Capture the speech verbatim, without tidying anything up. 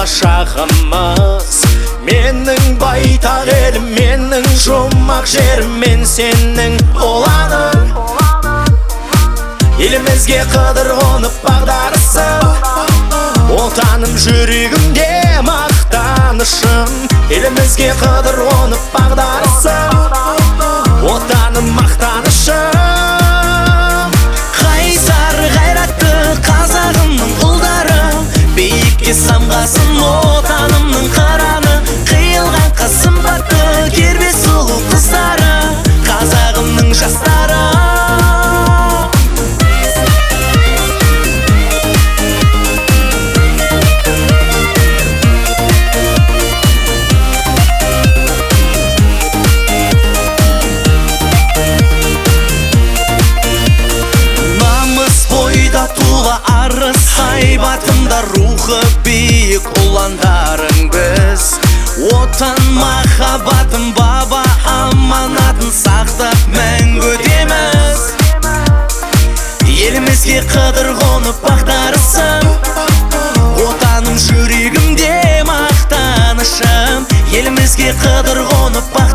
болашағымыз. Менің байтақ елім, менің жұмақ жерім, мен сенің ұланың. Елімізге қыдыр қонып бағдарысып, отаным жүрегімде мақтанышым. Елімізге қыдыр қонып бағдарысып, отаным мақтанышым. Қайсар қайратты қазағымның ұлдары, биікке самғасын отанымның қыраны. Қиылған қасымбатты кербез сұлу қыздары, қазағымның жастары. Арыс айбатында рухы биік ұландарың біз. Отан махаббатын, баба аманатын сақтап мәңгі өтеміз. Елімізге қыдыр қонып бағдарысым, отаным жүрегімде мақтанышым. Елімізге қыдыр қонып